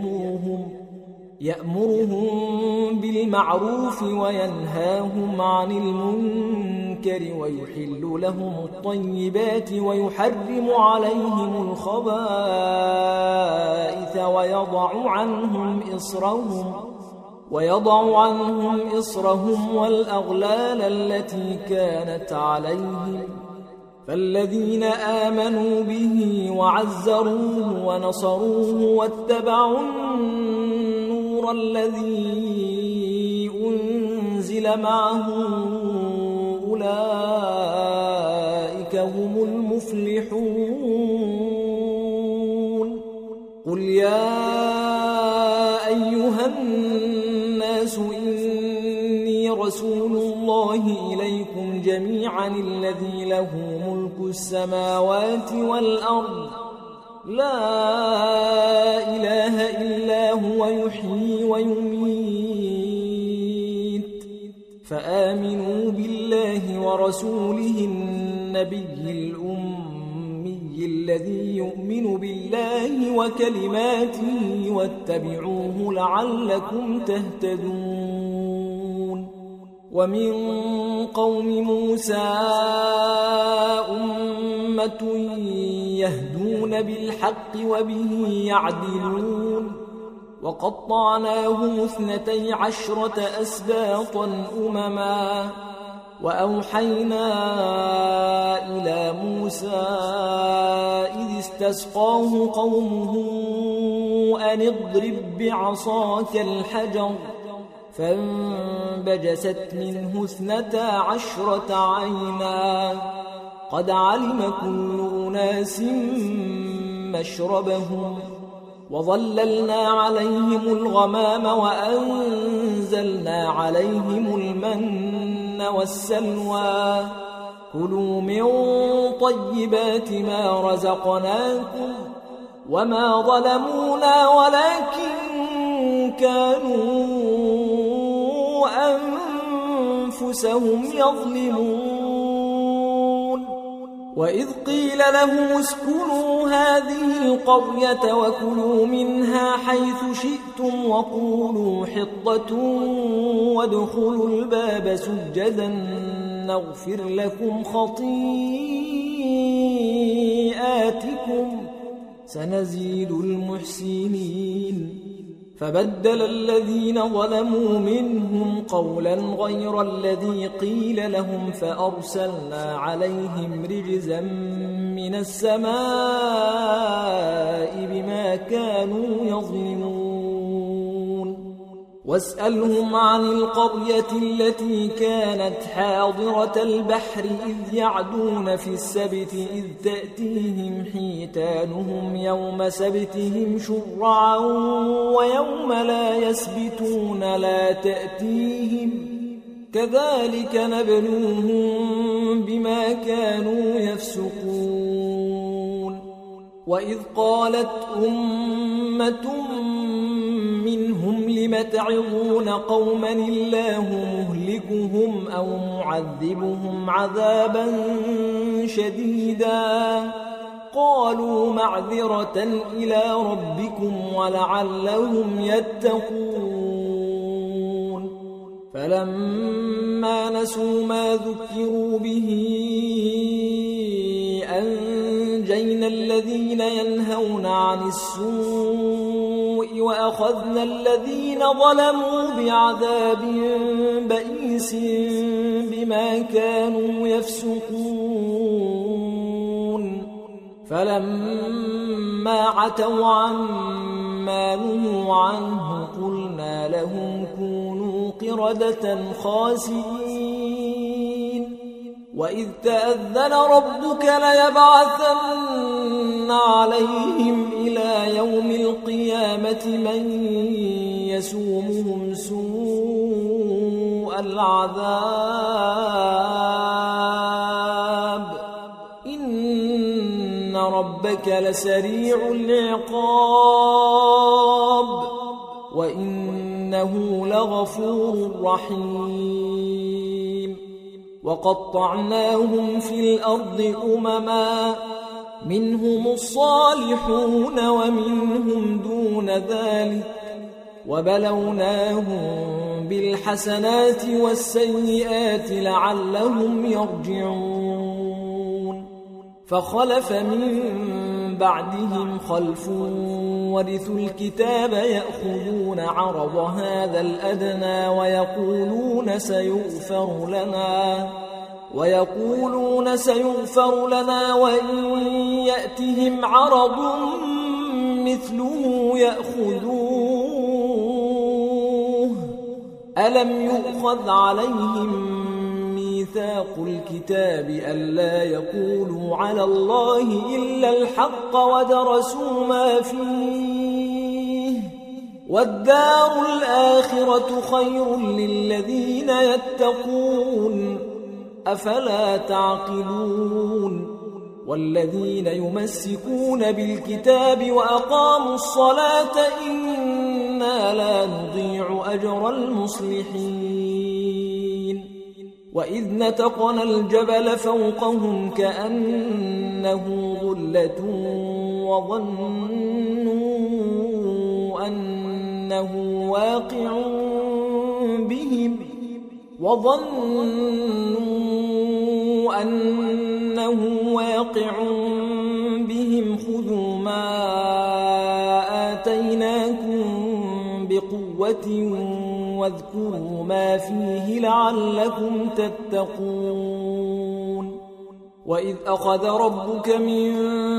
يأمرهم بالمعروف وينهاهم عن المنكر ويحل لهم الطيبات ويحرم عليهم الخبائث ويضع عنهم إصرهم والأغلال التي كانت عليهم فالذين آمنوا به وعزروه ونصروه واتبعوا النور الذي أنزل معه أولئك هم المفلحون قل يا أيها الناس إني رسول الله إليكم جميعا الذي له ملك السماوات والأرض لا إله إلا هو يحيي ويميت فآمنوا بالله ورسوله النبي الأمي الذي يؤمن بالله وكلماته واتبعوه لعلكم تهتدون ومن قوم موسى أمة يهدون بالحق وبه يعدلون وقطعناهم 12 أسباطا أمما وأوحينا إلى موسى إذ استسقاه قومه أن اضرب بعصاك الحجر فانبجست منه 12 عينا قد علم كل أناس مشربهم وظللنا عليهم الغمام وأنزلنا عليهم المن والسلوى كلوا من طيبات ما رزقناكم وما ظلمونا ولكن كانوا أنفسهم يظلمون وإذ قيل لهم اسكنوا هذه القرية وكلوا منها حيث شئتم وقولوا حطة وادخلوا الباب سجدا نغفر لكم خطيئاتكم سنزيد المحسنين فبدل الذين ظلموا منهم قولا غير الذي قيل لهم فأرسلنا عليهم رجزا من السماء بما كانوا يظلمون واسألهم عن القرية التي كانت حاضرة البحر إذ يعدون في السبت إذ تأتيهم حيتانهم يوم سبتهم شرعا ويوم لا يسبتون لا تأتيهم كذلك نبلوهم بما كانوا يفسقون وإذ قالت أمة منهم لم تعظون قوما الله مهلكهم أو معذبهم عذابا شديدا قالوا معذرة إلى ربكم ولعلهم يتقون فلما نسوا ما ذكروا به أنجينا الذين ينهون عن السوء وأخذنا الذين ظلموا بعذاب بئيس بما كانوا يفسقون فلما عتوا عما نهوا عنه قلنا لهم كونوا قردة خاسئين وإذ تأذن ربك ليبعثن عليهم إلى يوم القيامة من يسومهم سوء العذاب إن ربك لسريع العقاب وإنه لغفور رحيم وقطعناهم في الأرض أمما منهم الصالحون ومنهم دون ذلك وبلوناهم بالحسنات والسيئات لعلهم يرجعون فخلف من بعدهم خلف ورثوا الكتاب يأخذون عرض هذا الأدنى ويقولون سيغفر لنا وإن يأتهم عرض مثله يأخذوه ألم يؤخذ عليهم ميثاق الكتاب ألا يقولوا على الله إلا الحق ودرسوا ما فيه والدار الآخرة خير للذين يتقون أفلا تعقلون والذين يمسكون بالكتاب وأقاموا الصلاة إنا لا نضيع أجر المصلحين وإذ نتقنا الجبل فوقهم كأنه ظلة وظنوا أنه واقع بهم خذوا ما آتيناكم بقوة واذكروا ما فيه لعلكم تتقون وإذ أخذ ربك من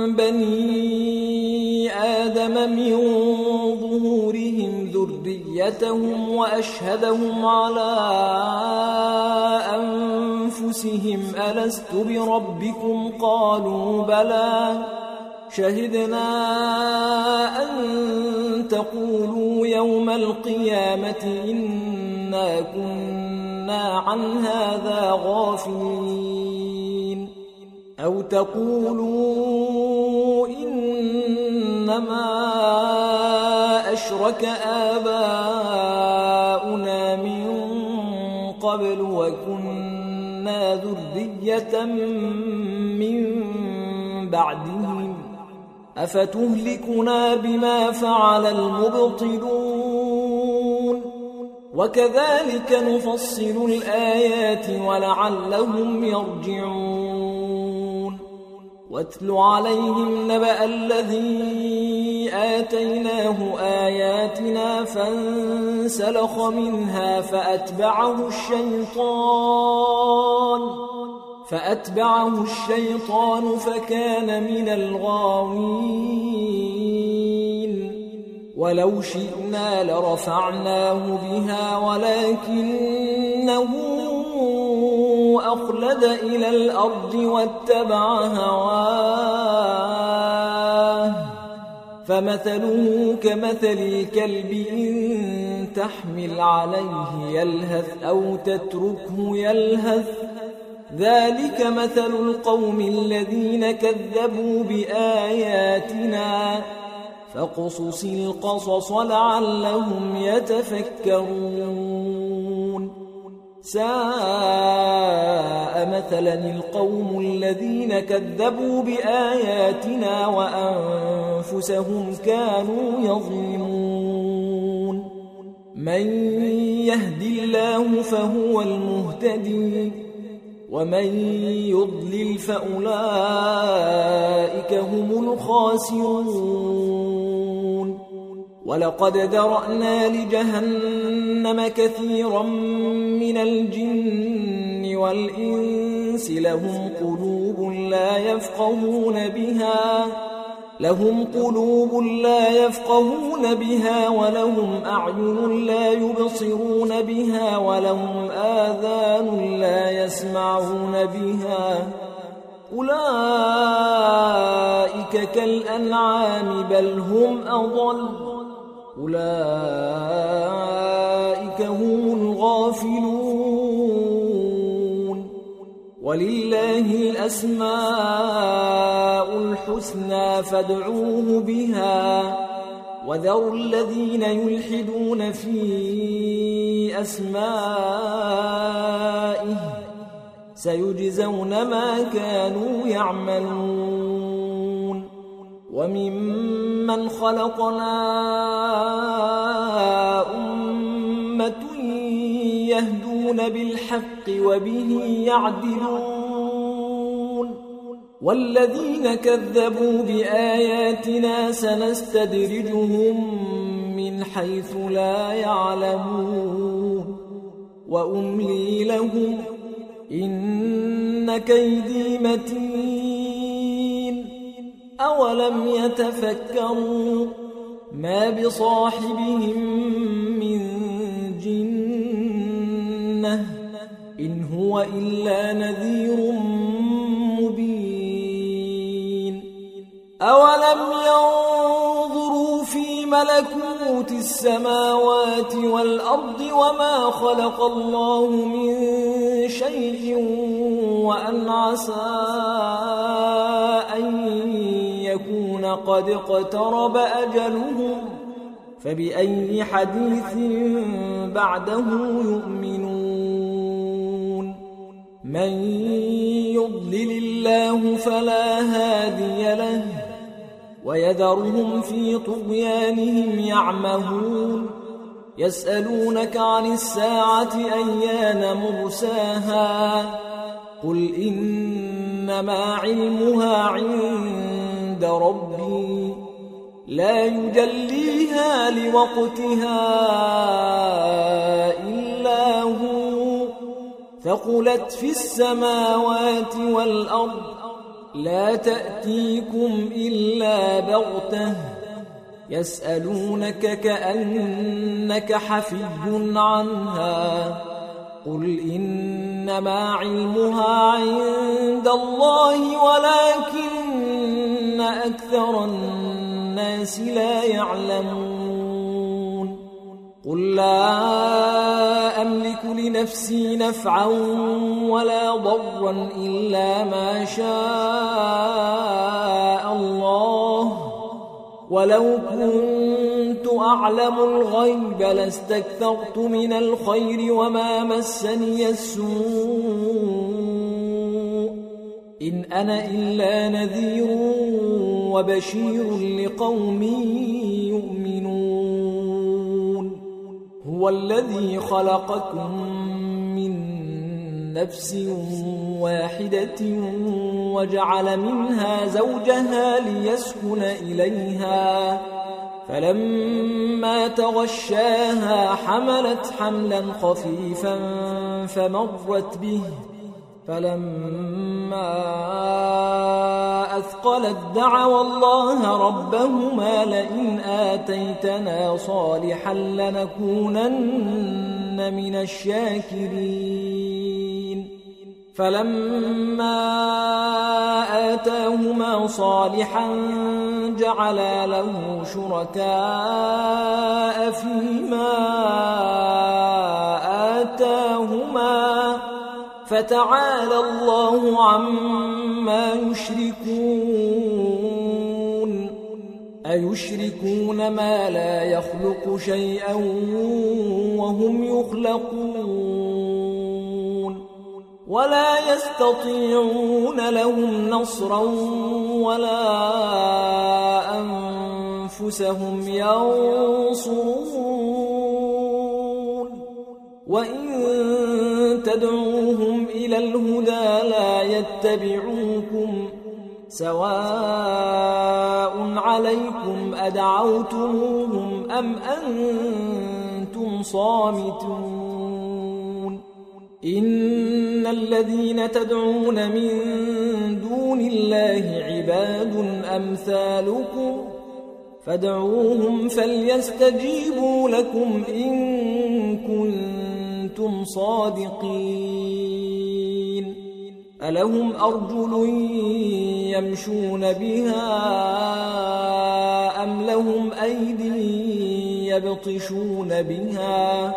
بني آدم من ظهورهم ذريتهم وأشهدهم على أنفسهم ألست بربكم قالوا بلى شهدنا أن تقولوا يوم القيامة إنا كنا عن هذا غافلين أو تقولوا إنما أشرك أشرك آباؤنا من قبل وكنا ذرية من بعدهم أفتهلكنا بما فعل المبطلون وكذلك نفصل الآيات ولعلهم يرجعون واتل عليهم نبأ الذي آتيناه آياتنا فانسلخ منها فأتبعه الشيطان فكان من الغاوين ولو شئنا لرفعناه بها ولكنه أخلد إلى الأرض واتبع هواه فمثله كمثل الكلب إن تحمل عليه يلهث أو تتركه يلهث ذلك مثل القوم الذين كذبوا بآياتنا فاقصص القصص لعلهم يتفكرون ساء مثلا القوم الذين كذبوا بآياتنا وأنفسهم كانوا يظلمون من يهد الله فهو المهتدي ومن يضلل فأولئك هم الخاسرون ولقد ذرأنا لجهنم كثيرا من الجن والإنس لهم قلوب لا يفقهون بها ولهم أعين لا يبصرون بها ولهم آذان لا يسمعون بها أولئك كالأنعام بل هم أضل أولئك هم الغافلون ولله الأسماء الحسنى فادعوه بها وذروا الذين يلحدون في أسمائه سيجزون ما كانوا يعملون وممن خلقنا أمة يهدون بالحق وبه يعدلون والذين كذبوا بآياتنا سنستدرجهم من حيث لا يعلمون وأملي لهم إن كيدي متين أولم يتفكروا ما بصاحبهم من جنة إن هو إلا نذير مبين أولم ينظروا في ملكوت السماوات والأرض وما خلق الله من شيء وأن عسى أن يكون قد اقترب أجلهم فبأي حديث بعده يؤمنون من يضلل الله فلا هادي له ويذرهم في طغيانهم يعمهون يسألونك عن الساعة أيان مرساها قل إنما علمها عند ربي لا يجليها لوقتها إلا هو ثقلت في السماوات والأرض لا تأتيكم إلا بغتة يسألونك كأنك حفي عنها قل إنما علمها عند الله ولكن أكثر الناس لا يعلمون قل لا أملك لنفسي نفعا ولا ضرا إلا ما شاء الله ولو كنت أعلم الغيب لاستكثرت من الخير وما مسني السوء إن أنا إلا نذير وبشير لقوم يؤمنون هو الذي خلقكم من نفس واحدة وجعل منها زوجها ليسكن إليها فلما تغشاها حملت حملا خفيفا فمرت به فلما أثقلت دعوا الله ربهما لئن آتيتنا صالحا لنكونن من الشاكرين فلما آتاهما صالحا جعلا له شركاء فيما آتاهما فتعالى الله عما يشركون أيشركون ما لا يخلق شيئا وهم يخلقون ولا يستطيعون لهم نصرا ولا أنفسهم ينصرون وإن تدعوهم إلى الهدى لا يتبعوكم سواء عليكم أدعوتموهم أم أنتم صامتون إن الذين تدعون من دون الله عباد أمثالكم فادعوهم فليستجيبوا لكم إن كنتم صادقين ألهم أرجل يمشون بها أم لهم أيدي يبطشون بها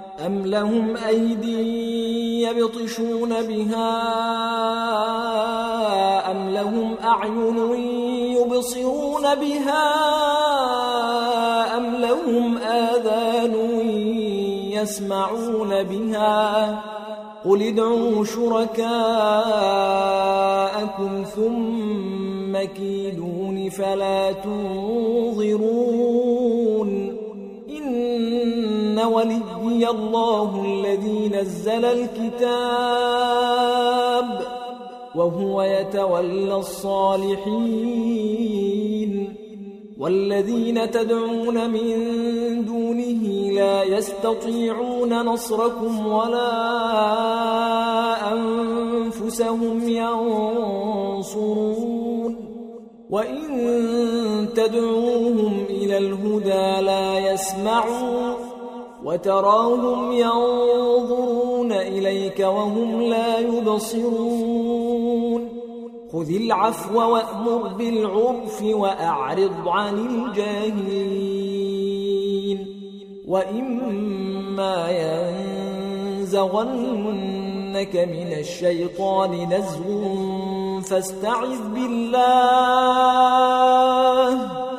أم لهم أعين يبصرون بها أم لهم آذان يسمعون بها قل ادعوا شركاءكم ثم كيدون فلا تنظرون إن وليي الله الذي نزل الكتاب وهو يتولى الصالحين والذين تدعون من دونه لا يستطيعون نصركم ولا أنفسهم ينصرون وإن تدعوهم إلى الهدى لا يسمعون وتراهم ينظرون إليك وهم لا يبصرون خذ العفو وأمر بالعرف وأعرض عن الجاهلين وإما ينزغنك من الشيطان نزغ فاستعذ بالله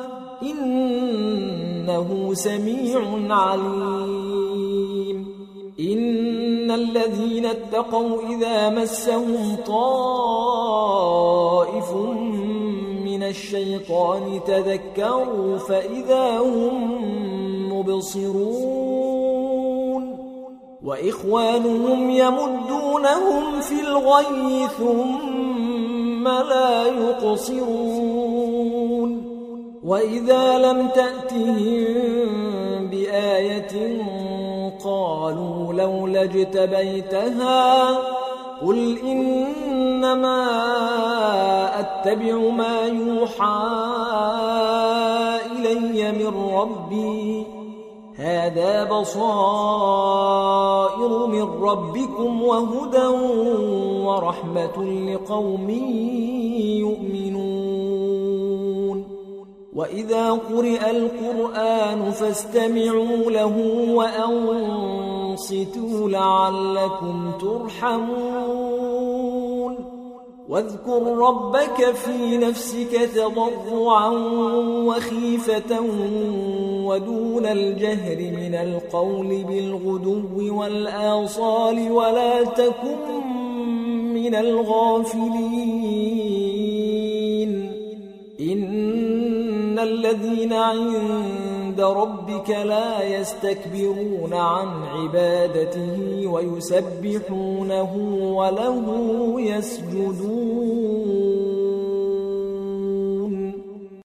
إنه سميع عليم إن الذين اتقوا إذا مسهم طائف من الشيطان تذكروا فإذا هم مبصرون وإخوانهم يمدونهم في الغي ثم لا يقصرون وإذا لم تأتهم بآية قالوا لولا اجتبيتها قل إنما أتبع ما يوحى إلي من ربي هذا بصائر من ربكم وهدى ورحمة لقوم يؤمنون وإذا قرئ القرآن فاستمعوا له وأنصتوا لعلكم ترحمون واذكر ربك في نفسك تضرعا وخيفة ودون الجهر من القول بالغدو والآصال ولا تكن من الغافلين إن الذين عند ربك لا يستكبرون عن عبادته ويسبحونه وله يسجدون